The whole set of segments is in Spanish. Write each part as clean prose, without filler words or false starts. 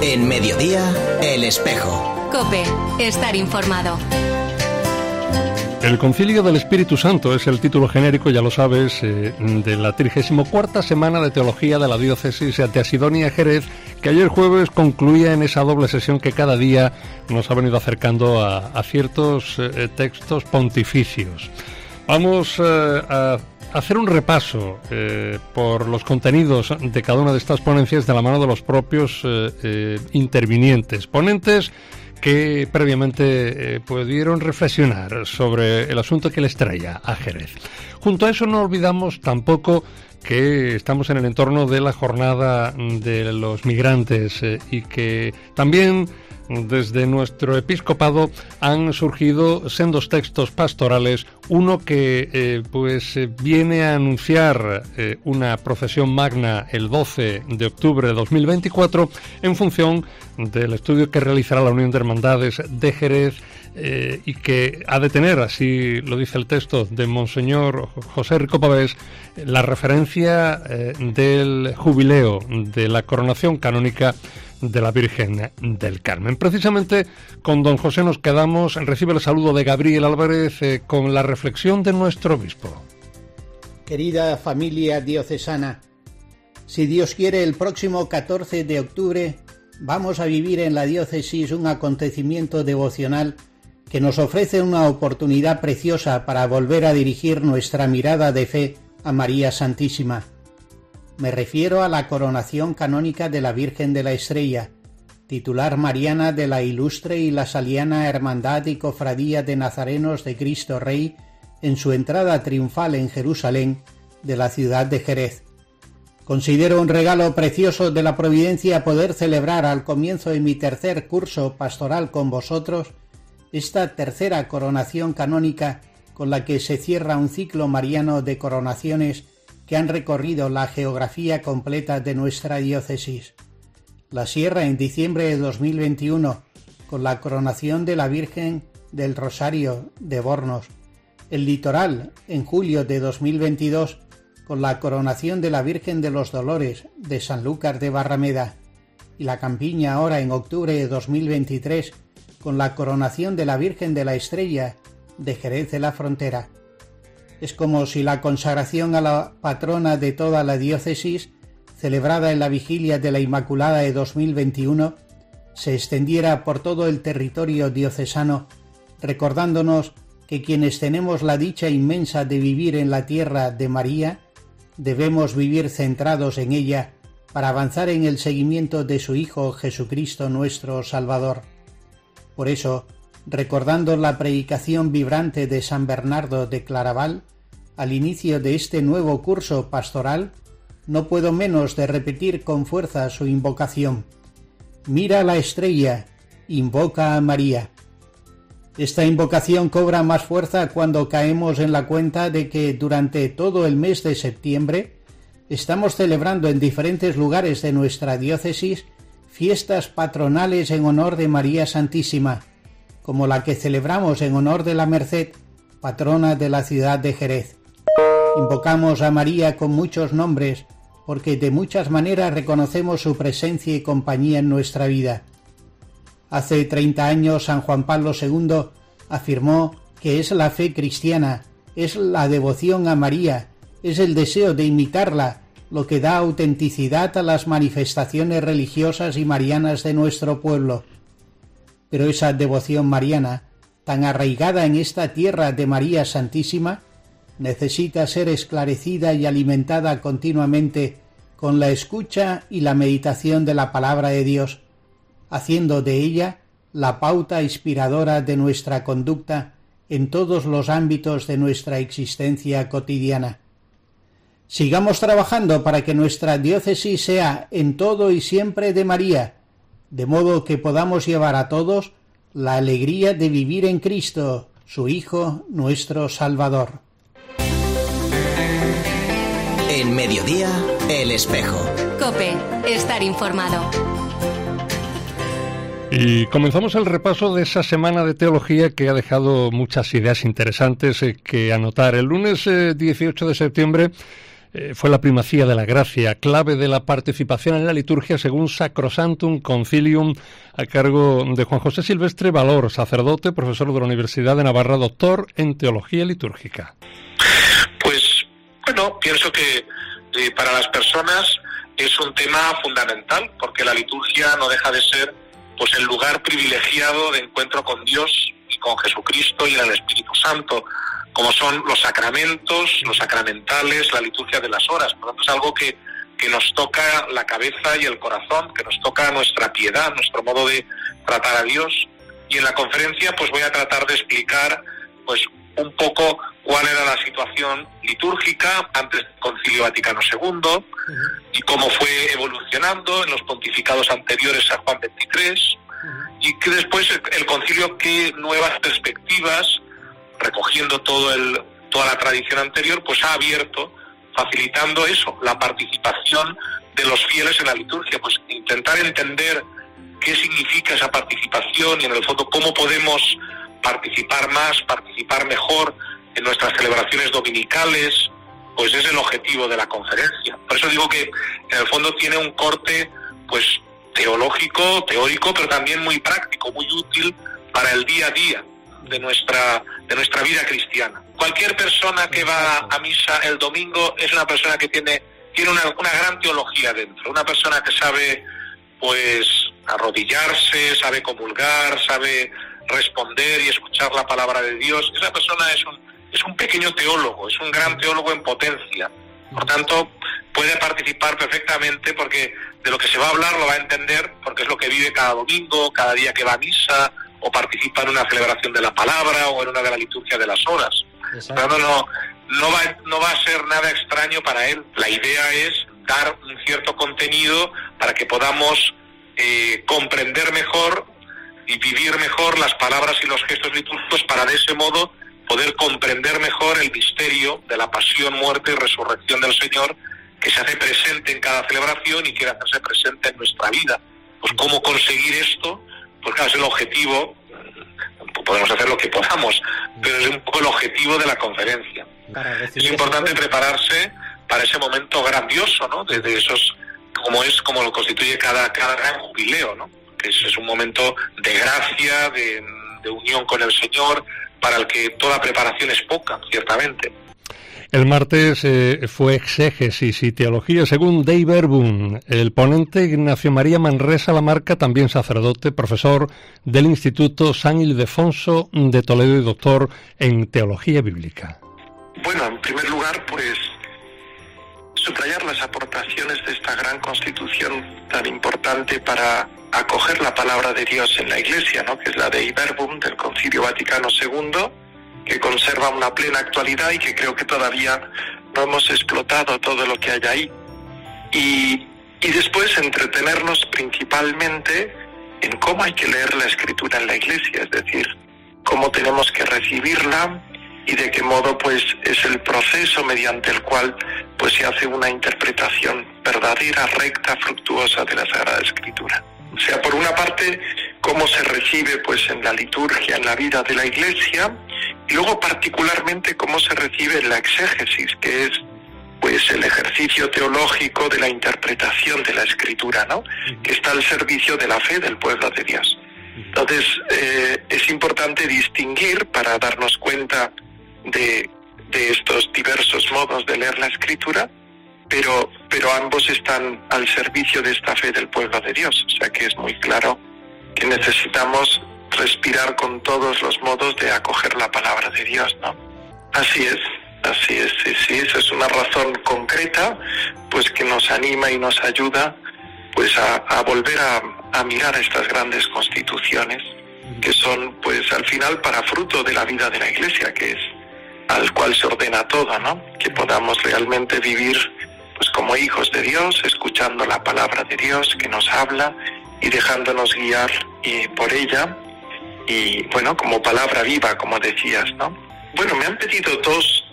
En Mediodía, El Espejo. COPE, estar informado. El Concilio del Espíritu Santo es el título genérico, ya lo sabes, de la 34ª Semana de Teología de la Diócesis de Asidonia-Jerez, que ayer jueves concluía en esa doble sesión que cada día nos ha venido acercando a ciertos textos pontificios. Vamos a hacer un repaso por los contenidos de cada una de estas ponencias de la mano de los propios intervinientes, ponentes que previamente pudieron reflexionar sobre el asunto que les traía a Jerez. Junto a eso no olvidamos tampoco que estamos en el entorno de la jornada de los migrantes y que también desde nuestro episcopado han surgido sendos textos pastorales, uno que viene a anunciar una procesión magna el 12 de octubre de 2024 en función del estudio que realizará la Unión de Hermandades de Jerez y que ha de tener, así lo dice el texto de Monseñor José Rico Pavés, la referencia del jubileo de la coronación canónica de la Virgen del Carmen. Precisamente con don José nos quedamos. Recibe el saludo de Gabriel Álvarez con la reflexión de nuestro obispo. Querida familia diocesana, si Dios quiere, el próximo 14 de octubre vamos a vivir en la diócesis un acontecimiento devocional que nos ofrece una oportunidad preciosa para volver a dirigir nuestra mirada de fe a María Santísima. Me refiero a la coronación canónica de la Virgen de la Estrella, titular mariana de la ilustre y la saliana Hermandad y Cofradía de Nazarenos de Cristo Rey en su entrada triunfal en Jerusalén de la ciudad de Jerez. Considero un regalo precioso de la providencia poder celebrar al comienzo de mi tercer curso pastoral con vosotros esta tercera coronación canónica con la que se cierra un ciclo mariano de coronaciones que han recorrido la geografía completa de nuestra diócesis. La Sierra en diciembre de 2021, con la coronación de la Virgen del Rosario de Bornos. El Litoral en julio de 2022, con la coronación de la Virgen de los Dolores de Sanlúcar de Barrameda. Y la Campiña ahora en octubre de 2023, con la coronación de la Virgen de la Estrella de Jerez de la Frontera. Es como si la consagración a la patrona de toda la diócesis, celebrada en la Vigilia de la Inmaculada de 2021, se extendiera por todo el territorio diocesano, recordándonos que quienes tenemos la dicha inmensa de vivir en la tierra de María, debemos vivir centrados en ella para avanzar en el seguimiento de su Hijo Jesucristo nuestro Salvador. Por eso, recordando la predicación vibrante de San Bernardo de Claraval, al inicio de este nuevo curso pastoral, no puedo menos de repetir con fuerza su invocación. Mira la estrella, invoca a María. Esta invocación cobra más fuerza cuando caemos en la cuenta de que durante todo el mes de septiembre estamos celebrando en diferentes lugares de nuestra diócesis fiestas patronales en honor de María Santísima, como la que celebramos en honor de la Merced, patrona de la ciudad de Jerez. Invocamos a María con muchos nombres, porque de muchas maneras reconocemos su presencia y compañía en nuestra vida. Hace 30 años San Juan Pablo II afirmó que es la fe cristiana, es la devoción a María, es el deseo de imitarla, lo que da autenticidad a las manifestaciones religiosas y marianas de nuestro pueblo. Pero esa devoción mariana, tan arraigada en esta tierra de María Santísima, necesita ser esclarecida y alimentada continuamente con la escucha y la meditación de la palabra de Dios, haciendo de ella la pauta inspiradora de nuestra conducta en todos los ámbitos de nuestra existencia cotidiana. Sigamos trabajando para que nuestra diócesis sea en todo y siempre de María, de modo que podamos llevar a todos la alegría de vivir en Cristo, su Hijo, nuestro Salvador. En Mediodía, El Espejo. COPE, estar informado. Y comenzamos el repaso de esa semana de teología que ha dejado muchas ideas interesantes que anotar. El lunes 18 de septiembre fue la primacía de la gracia, clave de la participación en la liturgia según Sacrosanctum Concilium, a cargo de Juan José Silvestre Valor, sacerdote, profesor de la Universidad de Navarra, doctor en Teología Litúrgica. Pues, bueno, pienso que para las personas es un tema fundamental, porque la liturgia no deja de ser pues el lugar privilegiado de encuentro con Dios y con Jesucristo y en el Espíritu Santo, como son los sacramentos, los sacramentales, la liturgia de las horas. Por lo tanto, es algo que nos toca la cabeza y el corazón, que nos toca nuestra piedad, nuestro modo de tratar a Dios. Y en la conferencia pues voy a tratar de explicar pues un poco cuál era la situación litúrgica antes del Concilio Vaticano II y cómo fue evolucionando en los pontificados anteriores a Juan XXIII, y que después el concilio, qué nuevas perspectivas, recogiendo toda la tradición anterior, pues ha abierto, facilitando eso, la participación de los fieles en la liturgia, pues intentar entender qué significa esa participación y en el fondo cómo podemos participar más, participar mejor en nuestras celebraciones dominicales, pues es el objetivo de la conferencia. Por eso digo que en el fondo tiene un corte pues teológico, teórico, pero también muy práctico, muy útil para el día a día de nuestra vida cristiana. Cualquier persona que va a misa el domingo es una persona que tiene una gran teología dentro, una persona que sabe pues arrodillarse, sabe comulgar, sabe responder y escuchar la palabra de Dios. Esa persona es un pequeño teólogo, es un gran teólogo en potencia. Por tanto, puede participar perfectamente porque de lo que se va a hablar lo va a entender, porque es lo que vive cada domingo, cada día que va a misa, o participa en una celebración de la palabra o en una de la liturgia de las horas. Por tanto, no va a ser nada extraño para él. La idea es dar un cierto contenido para que podamos comprender mejor y vivir mejor las palabras y los gestos litúrgicos, para de ese modo poder comprender mejor el misterio de la pasión, muerte y resurrección del Señor, que se hace presente en cada celebración y quiere hacerse presente en nuestra vida. Pues cómo conseguir esto, pues claro, es el objetivo. Podemos hacer lo que podamos, pero es un poco el objetivo de la conferencia. Es importante prepararse para ese momento grandioso, ¿no? De esos, como lo constituye cada gran jubileo, ¿no? Que es un momento de gracia, de unión con el Señor, para el que toda preparación es poca, ciertamente. El martes fue exégesis y teología según Dei Verbum. El ponente Ignacio María Manresa Lamarca, también sacerdote, profesor del Instituto San Ildefonso de Toledo y doctor en teología bíblica. Bueno, en primer lugar, pues subrayar las aportaciones de esta gran constitución tan importante para acoger la palabra de Dios en la Iglesia, ¿no? Que es la Dei Verbum del Concilio Vaticano II, que conserva una plena actualidad y que creo que todavía no hemos explotado todo lo que hay ahí. Y después entretenernos principalmente en cómo hay que leer la Escritura en la Iglesia, es decir, cómo tenemos que recibirla y de qué modo pues es el proceso mediante el cual pues se hace una interpretación verdadera, recta, fructuosa de la Sagrada Escritura. O sea, por una parte, cómo se recibe pues en la liturgia, en la vida de la Iglesia, y luego particularmente cómo se recibe en la exégesis, que es pues el ejercicio teológico de la interpretación de la Escritura, ¿no? Que está al servicio de la fe del pueblo de Dios. Entonces, es importante distinguir para darnos cuenta de estos diversos modos de leer la Escritura, pero ambos están al servicio de esta fe del pueblo de Dios. O sea que es muy claro que necesitamos respirar con todos los modos de acoger la palabra de Dios, ¿no? Así es, sí, esa es una razón concreta, pues que nos anima y nos ayuda pues a volver a mirar estas grandes constituciones, que son pues al final para fruto de la vida de la Iglesia, que es al cual se ordena todo, ¿no? Que podamos realmente vivir pues como hijos de Dios, escuchando la palabra de Dios que nos habla y dejándonos guiar por ella, y bueno, como palabra viva, como decías, ¿no? Bueno, me han pedido dos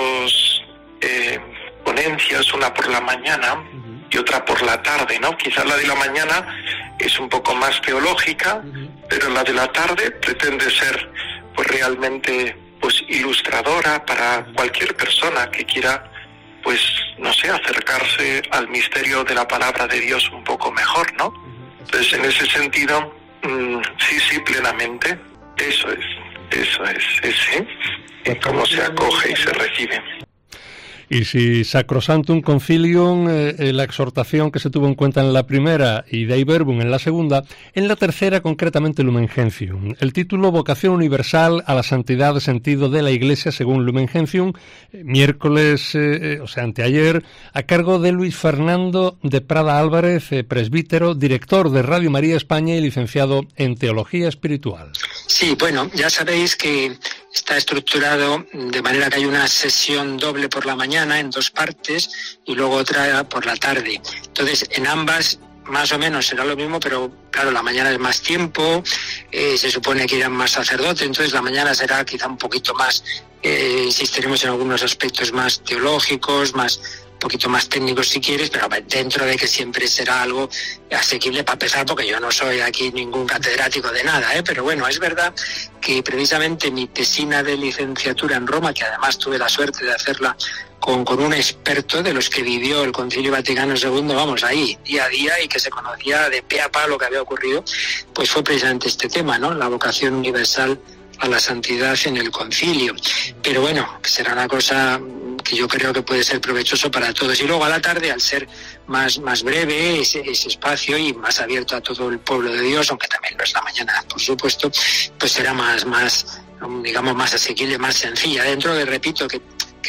ponencias, una por la mañana y otra por la tarde, ¿no? Quizás la de la mañana es un poco más teológica, pero la de la tarde pretende ser pues realmente pues ilustradora para cualquier persona que quiera pues, no sé, acercarse al misterio de la palabra de Dios un poco mejor, ¿no? Entonces, en ese sentido, sí, plenamente, eso es cómo se acoge y se recibe. Y si Sacrosanctum Concilium, la exhortación que se tuvo en cuenta en la primera, y Dei Verbum en la segunda, en la tercera concretamente Lumen Gentium. El título Vocación Universal a la Santidad de Sentido de la Iglesia según Lumen Gentium, miércoles, anteayer, a cargo de Luis Fernando de Prada Álvarez, presbítero, director de Radio María España y licenciado en Teología Espiritual. Sí, bueno, ya sabéis que está estructurado de manera que hay una sesión doble por la mañana en 2 partes y luego otra por la tarde. Entonces, en ambas más o menos será lo mismo, pero claro, la mañana es más tiempo, se supone que irán más sacerdotes, entonces la mañana será quizá un poquito más, insistiremos en algunos aspectos más teológicos, un poquito más técnicos si quieres, pero dentro de que siempre será algo asequible para empezar, porque yo no soy aquí ningún catedrático de nada, pero bueno, es verdad que precisamente mi tesina de licenciatura en Roma, que además tuve la suerte de hacerla con un experto de los que vivió el Concilio Vaticano II, vamos, ahí, día a día, y que se conocía de pe a pa lo que había ocurrido, pues fue precisamente este tema, ¿no? La vocación universal a la santidad en el concilio. Pero bueno, será una cosa que yo creo que puede ser provechoso para todos. Y luego a la tarde, al ser más breve ese espacio y más abierto a todo el pueblo de Dios, aunque también lo es la mañana, por supuesto, pues será más digamos, más asequible, más sencilla. Dentro de, repito, que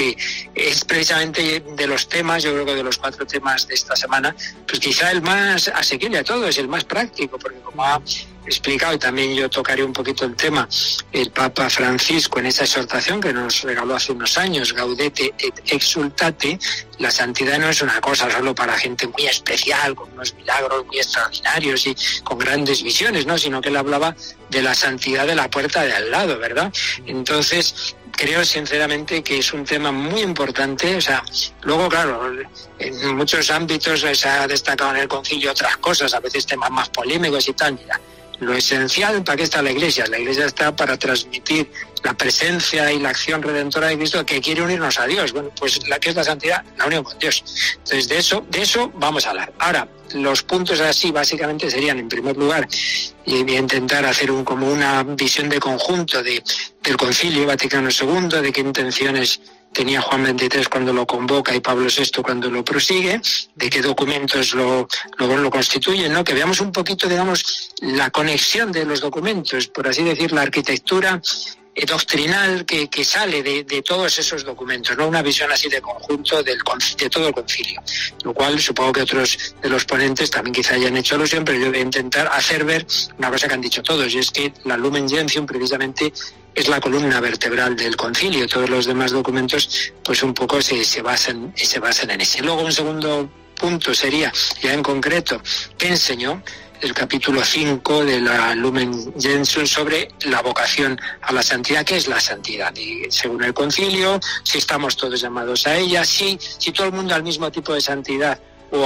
es precisamente de los temas, yo creo que de los 4 temas de esta semana, pues quizá el más asequible a todos, el más práctico, porque como ha explicado, y también yo tocaré un poquito el tema, el Papa Francisco en esa exhortación que nos regaló hace unos años, Gaudete et Exsultate, la santidad no es una cosa solo para gente muy especial, con unos milagros muy extraordinarios y con grandes visiones, ¿no? Sino que él hablaba de la santidad de la puerta de al lado, ¿verdad? Entonces, creo sinceramente que es un tema muy importante. O sea, luego, claro, en muchos ámbitos se ha destacado en el concilio otras cosas, a veces temas más polémicos y tal. Mira, lo esencial, ¿para qué está la Iglesia? La Iglesia está para transmitir la presencia y la acción redentora de Cristo, que quiere unirnos a Dios. Bueno, pues la que es la santidad, la unión con Dios. Entonces, de eso vamos a hablar. Ahora, los puntos así básicamente serían, en primer lugar, y voy a intentar hacer como una visión de conjunto del Concilio Vaticano II, de qué intenciones tenía Juan XXIII cuando lo convoca y Pablo VI cuando lo prosigue, de qué documentos lo constituyen, ¿no? Que veamos un poquito, digamos, la conexión de los documentos, por así decir, la arquitectura doctrinal que sale de todos esos documentos, ¿no? Una visión así de conjunto de todo el concilio, lo cual supongo que otros de los ponentes también quizá hayan hecho alusión, pero yo voy a intentar hacer ver una cosa que han dicho todos, y es que la Lumen Gentium precisamente es la columna vertebral del concilio. Todos los demás documentos pues un poco se basan en ese. Luego un segundo punto sería, ya en concreto, ¿qué enseñó el capítulo 5 de la Lumen Gentium sobre la vocación a la santidad? ¿Qué es la santidad? Y según el concilio, si estamos todos llamados a ella, si todo el mundo al mismo tipo de santidad,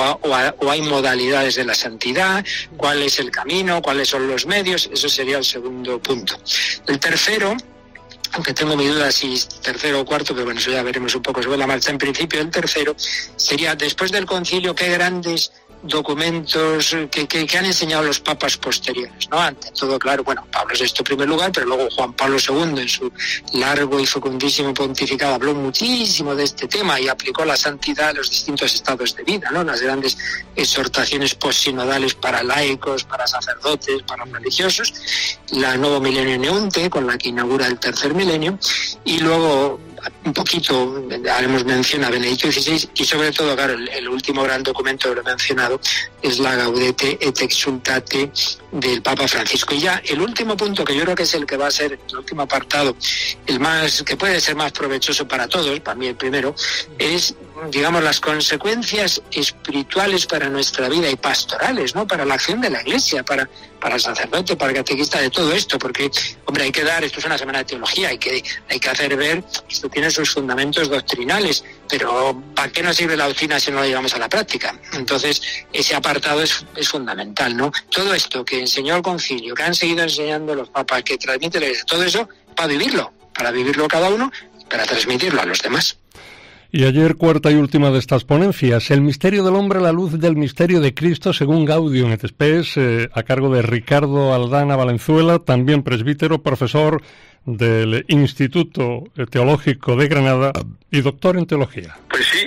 o hay modalidades de la santidad, cuál es el camino, cuáles son los medios. Eso sería el segundo punto. El tercero, aunque tengo mi duda si es tercero o cuarto, pero bueno, eso ya veremos un poco sobre la marcha. En principio, el tercero sería, después del concilio, qué grandes documentos que han enseñado los papas posteriores, ¿no? Ante todo, claro, bueno, Pablo VI en primer lugar, pero luego Juan Pablo II en su largo y fecundísimo pontificado habló muchísimo de este tema y aplicó la santidad a los distintos estados de vida, ¿no? Las grandes exhortaciones postsinodales para laicos, para sacerdotes, para religiosos, la Nuevo Milenio Neunte, con la que inaugura el tercer milenio, y luego un poquito haremos mención a Benedicto XVI, y sobre todo, claro, el último gran documento que lo he mencionado es la Gaudete et Exsultate del Papa Francisco. Y ya el último punto, que yo creo que es el que va a ser el último apartado, el más que puede ser más provechoso para todos, para mí el primero, es, digamos, las consecuencias espirituales para nuestra vida y pastorales, ¿no? Para la acción de la Iglesia, para el sacerdote, para el catequista, de todo esto, porque, hombre, esto es una semana de teología, hay que hacer ver, esto tiene sus fundamentos doctrinales, pero ¿para qué nos sirve la doctrina si no la llevamos a la práctica? Entonces, ese apartado es fundamental, ¿no? Todo esto que enseñó el concilio, que han seguido enseñando los papas, que transmite la Iglesia, todo eso para vivirlo cada uno, para transmitirlo a los demás. Y ayer, cuarta y última de estas ponencias, el misterio del hombre a la luz del misterio de Cristo según Gaudium et Spes, a cargo de Ricardo Aldana Valenzuela, también presbítero, profesor del Instituto Teológico de Granada y doctor en teología. Pues sí,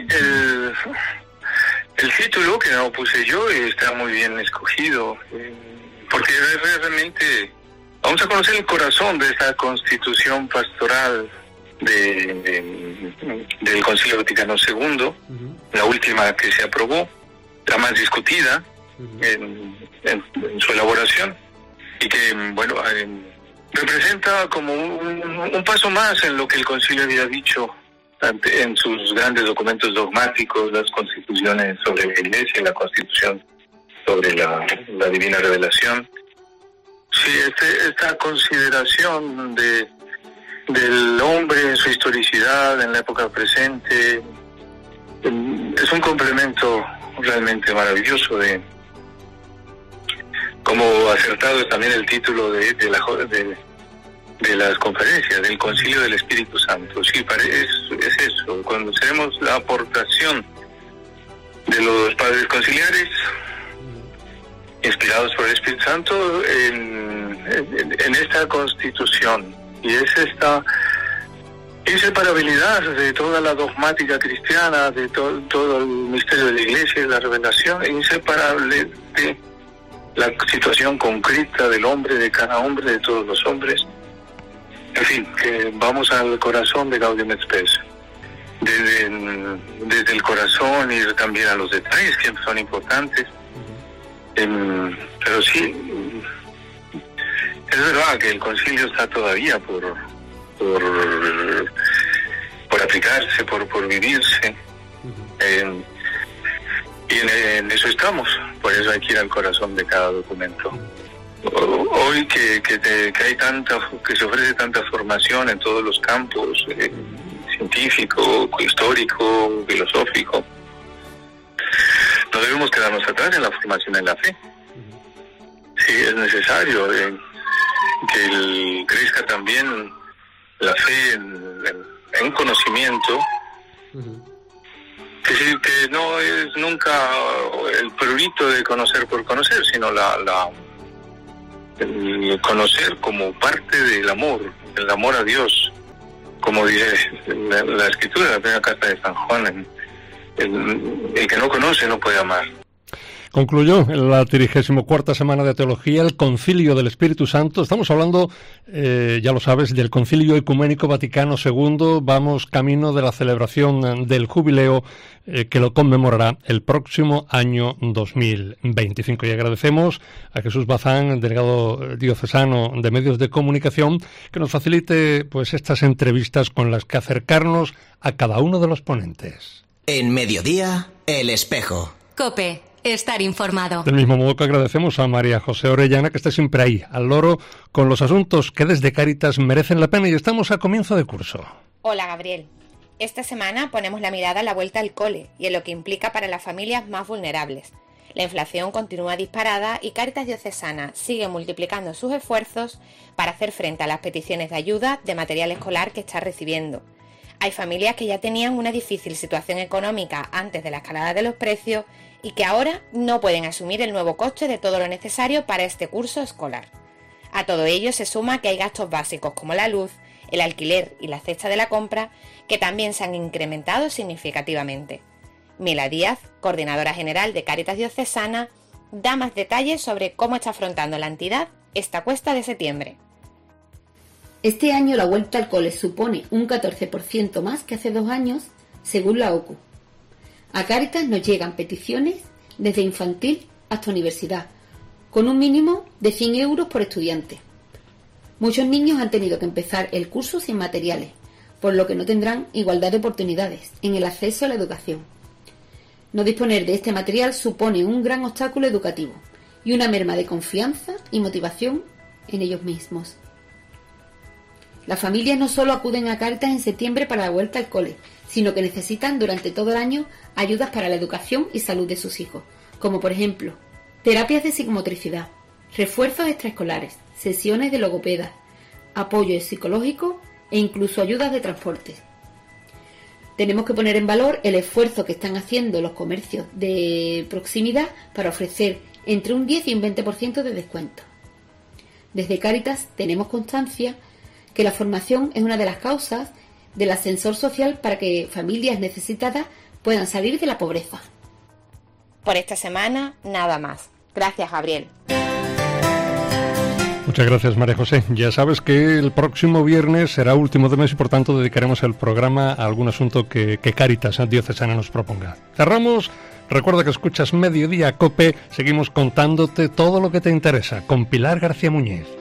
el título que no puse yo está muy bien escogido, porque realmente vamos a conocer el corazón de esta constitución pastoral del Concilio Vaticano II, la última que se aprobó, la más discutida en su elaboración, y que, bueno, representa como un paso más en lo que el Concilio había dicho en sus grandes documentos dogmáticos, las constituciones sobre la Iglesia y la Constitución sobre la Divina Revelación. Sí, esta consideración del hombre en su historicidad, en la época presente, es un complemento realmente maravilloso de como acertado es también el título de las conferencias, del Concilio del Espíritu Santo. Sí, es eso, conocemos la aportación de los padres conciliares, inspirados por el Espíritu Santo, en esta constitución. Y es esta inseparabilidad de toda la dogmática cristiana, de todo el misterio de la Iglesia y la revelación, inseparable de la situación concreta del hombre, de cada hombre, de todos los hombres. En fin, que vamos al corazón de Gaudium et Spes. Desde el corazón ir también a los detalles que son importantes. Pero sí, es verdad que el concilio está todavía por aplicarse, por vivirse. Y en eso estamos, por eso hay que ir al corazón de cada documento. Hoy que se ofrece tanta formación en todos los campos, científico, histórico, filosófico, no debemos quedarnos atrás en la formación en la fe. Sí, es necesario que crezca también la fe en conocimiento, que no es nunca el prurito de conocer por conocer, sino el conocer como parte del amor a Dios, como dice la Escritura, la primera carta de San Juan, el que no conoce no puede amar. Concluyó la 34ª semana de Teología, el Concilio del Espíritu Santo. Estamos hablando, ya lo sabes, del Concilio Ecuménico Vaticano II. Vamos camino de la celebración del jubileo que lo conmemorará el próximo año 2025. Y agradecemos a Jesús Bazán, delegado diocesano de Medios de Comunicación, que nos facilite pues estas entrevistas con las que acercarnos a cada uno de los ponentes. En Mediodía, El Espejo. COPE. Estar informado. Del mismo modo que agradecemos a María José Orellana, que está siempre ahí, al loro, con los asuntos que desde Cáritas merecen la pena, y estamos a comienzo de curso. Hola, Gabriel. Esta semana ponemos la mirada en la vuelta al cole y en lo que implica para las familias más vulnerables. La inflación continúa disparada y Cáritas Diocesana sigue multiplicando sus esfuerzos para hacer frente a las peticiones de ayuda de material escolar que está recibiendo. Hay familias que ya tenían una difícil situación económica antes de la escalada de los precios y que ahora no pueden asumir el nuevo coste de todo lo necesario para este curso escolar. A todo ello se suma que hay gastos básicos como la luz, el alquiler y la cesta de la compra que también se han incrementado significativamente. Mila Díaz, coordinadora general de Cáritas Diocesana, da más detalles sobre cómo está afrontando la entidad esta cuesta de septiembre. Este año la vuelta al cole supone un 14% más que hace 2 años, según la OCU. A Cáritas nos llegan peticiones desde infantil hasta universidad, con un mínimo de 100 euros por estudiante. Muchos niños han tenido que empezar el curso sin materiales, por lo que no tendrán igualdad de oportunidades en el acceso a la educación. No disponer de este material supone un gran obstáculo educativo y una merma de confianza y motivación en ellos mismos. Las familias no solo acuden a Cáritas en septiembre para la vuelta al cole, sino que necesitan durante todo el año ayudas para la educación y salud de sus hijos, como por ejemplo, terapias de psicomotricidad, refuerzos extraescolares, sesiones de logopedas, apoyo psicológico e incluso ayudas de transporte. Tenemos que poner en valor el esfuerzo que están haciendo los comercios de proximidad para ofrecer entre un 10 y un 20% de descuento. Desde Cáritas tenemos constancia que la formación es una de las causas del ascensor social para que familias necesitadas puedan salir de la pobreza. Por esta semana, nada más. Gracias, Gabriel. Muchas gracias, María José. Ya sabes que el próximo viernes será último de mes y por tanto dedicaremos el programa a algún asunto que Cáritas Diocesana nos proponga. Cerramos. Recuerda que escuchas Mediodía COPE. Seguimos contándote todo lo que te interesa con Pilar García Muñiz.